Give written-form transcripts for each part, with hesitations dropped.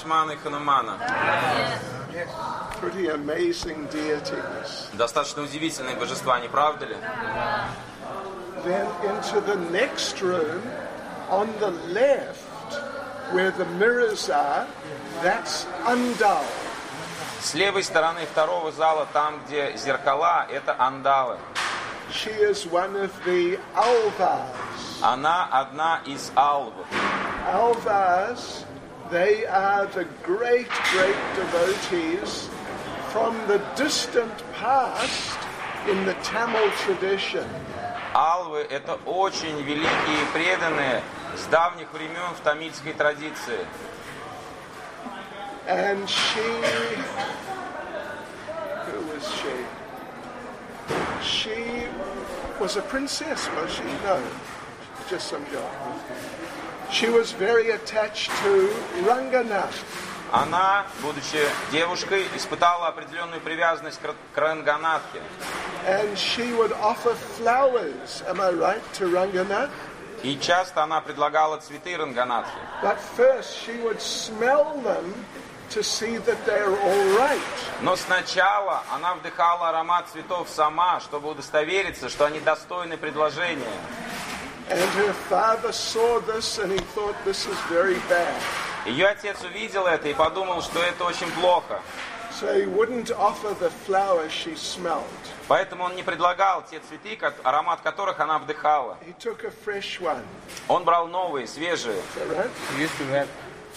Лакшмана и Ханумана. Pretty amazing deities. Достаточно удивительные божества, не правда ли? Then into the next room, on the left, where the mirrors are, that's Andal. С левой стороны второго зала, там, где зеркала, это Андалы. She is one of the Alvas. Она одна из алвов. Alvas, they are the great devotees from the distant past in the Tamil tradition. Алвы – это очень великие преданные с давних времен в тамильской традиции. And who was she? She was a princess, was she? No, just some girl. She was very attached to Ranganath. Она, будучи девушкой, испытала определенную привязанность к Ранганатхе. And she would offer flowers, am I right, to Ranganath? И часто она предлагала цветы Ранганатхе. But first she would smell them to see that they're all right. Но сначала она вдыхала аромат цветов сама, чтобы удостовериться, что они достойны предложения. And her father saw this and he thought this is very bad. Ее отец увидел это и подумал, что это очень плохо. So he wouldn't offer the flowers she smelled. Поэтому он не предлагал те цветы, аромат которых она вдыхала. He took a fresh one. Он брал новые, свежие. Is that right? She used to wear.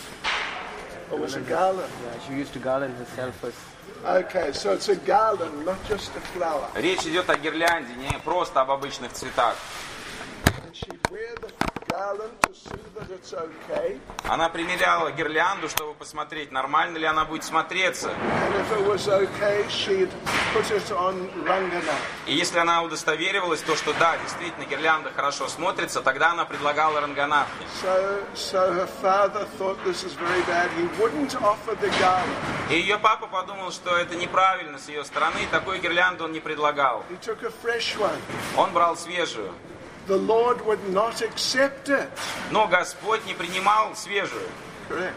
It was a garland. Yeah, she used to garland herself as. Okay, so it's a garland, not just a flower. Речь идет о гирлянде, не просто об обычных цветах. And she'd wear the garland to see that it's okay. Она примеряла гирлянду, чтобы посмотреть, нормально ли она будет смотреться. And if it was okay, she'd put it on Ranganath. И если она удостоверивалась, то что да, действительно, гирлянда хорошо смотрится, тогда она предлагала Ранганатхе. So her father thought this is very bad. He wouldn't offer the garland. И ее папа подумал, что это неправильно с ее стороны, и такой гирлянду он не предлагал. He took a fresh one. Он брал свежую. The Lord would not accept it. Но Господь не принимал свежую. Correct.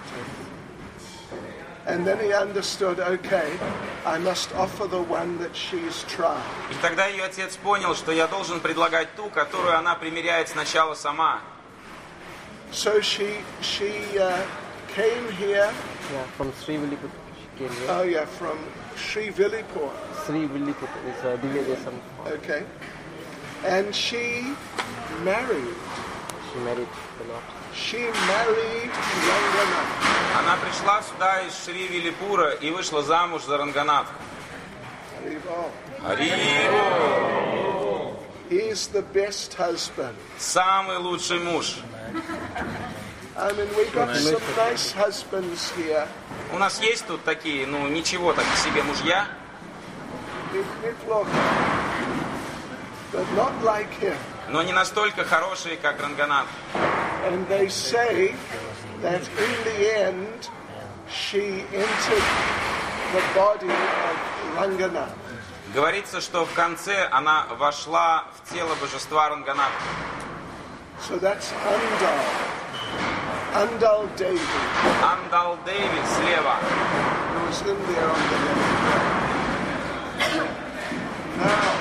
And then he understood, okay, I must offer the one that she's tried. И тогда ее отец понял, что я должен предлагать ту, которую она примеряет сначала сама. So she came here. Yeah, from Sri Villiput she came here. Oh yeah, from Sri Villipur. Sri Villiput is Divya Desam. Okay. And she married. She married a lot. She married Ranganath. Она пришла сюда из Шри Вилипура и вышла замуж за Ранганатха. Харибол. He's the best husband. Самый лучший муж. I mean, we got some nice husbands here. У нас есть тут такие, ничего так себе мужья. But not like him. Но не настолько хорошие, как Ранганатх. And they say that in the end, she entered the body of Ranganath. Говорится, что в конце она вошла в тело божества Ранганатха. So that's Andal. Andal Devi. Андал Деви слева. Who was in there on the left. Now,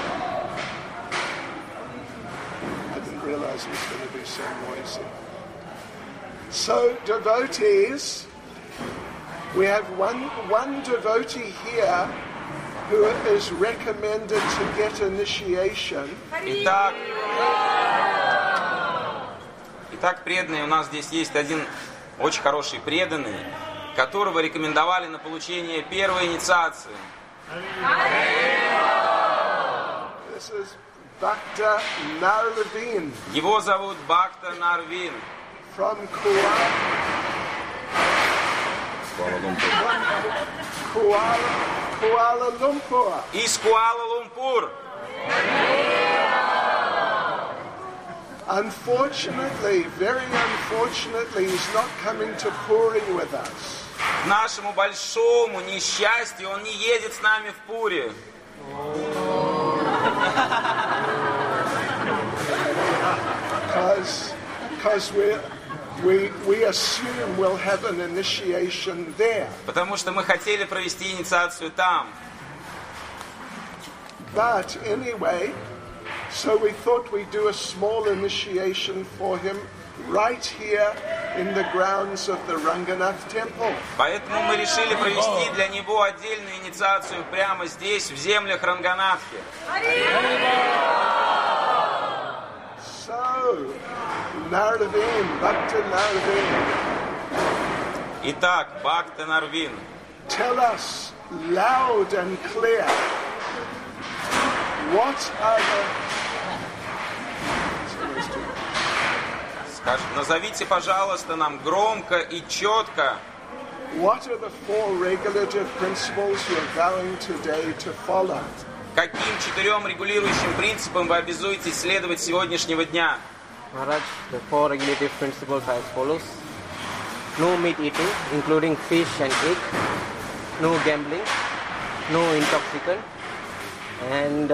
I didn't realize it was going to be so noisy. So, devotees, we have one devotee here who is recommended to get initiation. Итак, преданные, у нас здесь есть один очень хороший преданный, которого рекомендовали на получение первой инициации. This is Bhakta Narvin. Его зовут Бхакта Нарвин. From Kuala Lumpur. Из Куала-Лумпур. Unfortunately, very unfortunately, he's not coming to Puri with us. К нашему большому несчастью он не едет с нами в Пури. Because we assume we'll have an initiation there. Потому что мы хотели провести инициацию там. But anyway, so we thought we'd do a small initiation for him right here in the grounds of the Ranganath temple. Поэтому мы решили провести для него отдельную инициацию прямо здесь, в землях Ранганатхи. So, Narvin, Bhakta Narvin, Итак, Бхакта Нарвин, tell us loud and clear, what are назовите, пожалуйста, нам громко и четко, what are the 4 regulative principles you're vowing today to follow? каким 4 регулирующим принципам вы обязуетесь следовать с сегодняшнего дня. Maharaj, the 4 regulative principles are as follows. No meat eating, including fish and egg. No gambling. No intoxicant. And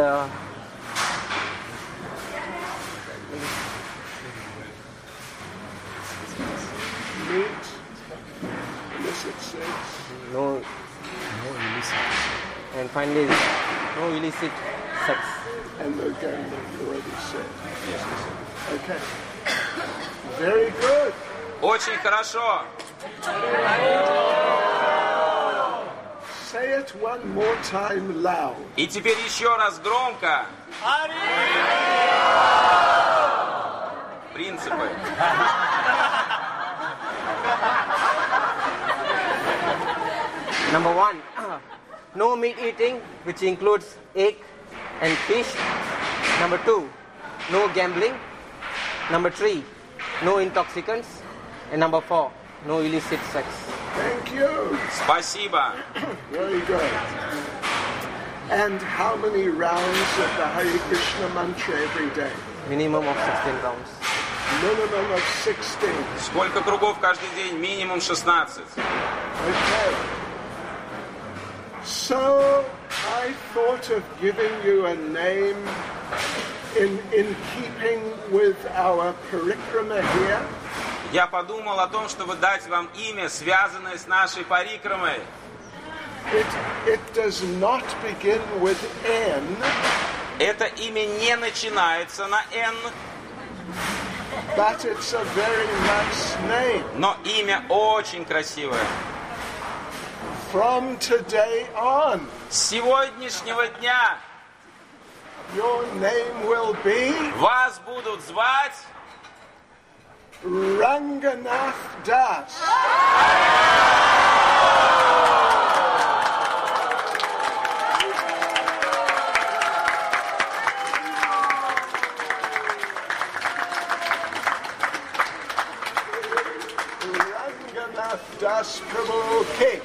Meat, illicit sex, no illicit. And finally, no illicit sex. and no gambling, you already said. Okay. Very good. Очень хорошо. Say it one more time loud. И теперь еще раз громко. Принципы. Number 1, no meat eating, which includes egg and fish. Number 2, no gambling. Number 3, no intoxicants. And number 4, no illicit sex. Thank you. Спасибо. Very good. And how many rounds of the Hare Krishna mantra every day? Minimum of 16 rounds. Minimum of 16. Сколько кругов каждый день? Минимум 16. Okay. So I thought of giving you a name in keeping with our parikrama here. Я подумал о том, чтобы дать вам имя, связанное с нашей парикрамой. It does not begin with N, Это имя не начинается на «Н», but it's a very nice name. но имя очень красивое. From today on, С сегодняшнего дня your name will be вас будут звать Ranganath Das. Ranganath Das Prabhu Ki.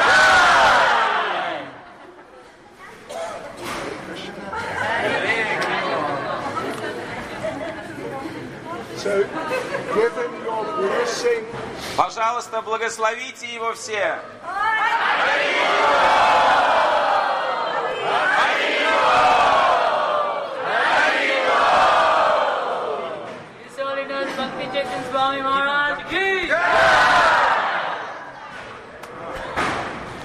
So, given your blessing, Пожалуйста, благословите его все.